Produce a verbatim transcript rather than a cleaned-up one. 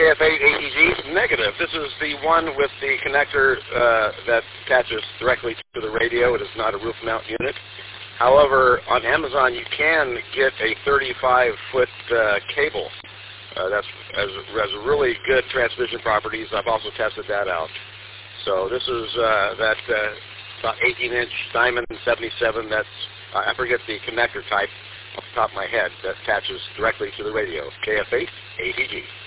K F eight A T G? Negative. This is the one with the connector uh, that attaches directly to the radio. It is not a roof mount unit. However, on Amazon you can get a thirty-five foot uh, cable. Uh, that's has, has really good transmission properties. I've also tested that out. So this is uh, that uh, about eighteen inch Diamond seventy-seven. That's I forget the connector type off the top of my head that attaches directly to the radio. K F eight A T G.